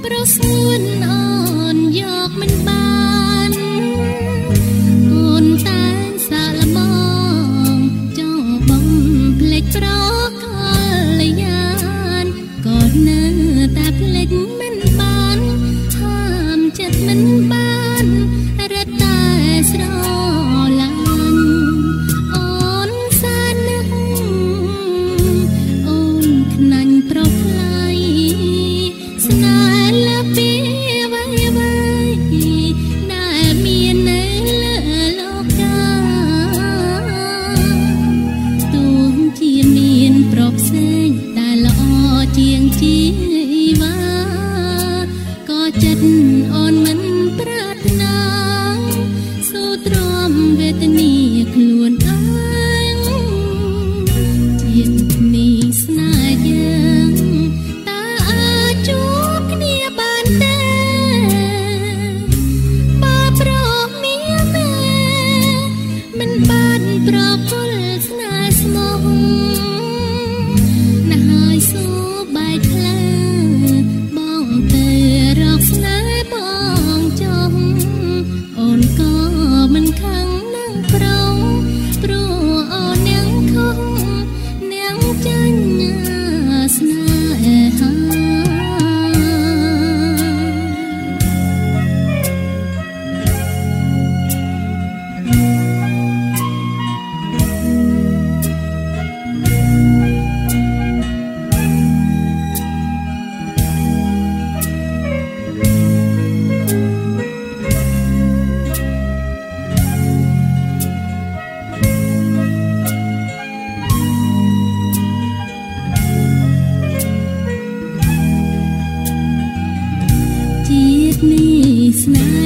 ប្រសួនអូនយកមិនបានអូនតែងសាកល្បងចង់បំភ្លេចប្រកលយានក៏នៅតែភ្លេចមិនបានហាមចិត្តមិនបានរត់តែស្រឡាញ់អូនសាននឹកអូនខ្នាញ់ប្រថ្លៃស្នេហ៍លើពីអ្វីអ្វីដែលមាននៅលើលោកកាទោះជាមានប្រផ្សេងតែល្អជាងជីវ៉ាក៏ចិត្តអូនមិនប្រាថ្នាសូវទ្រាំវេទនាខ្លួនឯងជាតិនេះស្នេហ៍យើងតើអាចជួបគ្នាបានទេបើប្រមានទេមិនបានប្រគល់ស្នេហ៍ស្មោះណាស់ហើយសូបែកផ្លូវបងទៅរកស្នេហ៍បងចង់អូនក៏មិនខឹងនឹងប្រងព្រោះអូននាងខុសនាងចាញ់ស្នេហា ជាតិនេះស្នេហ៍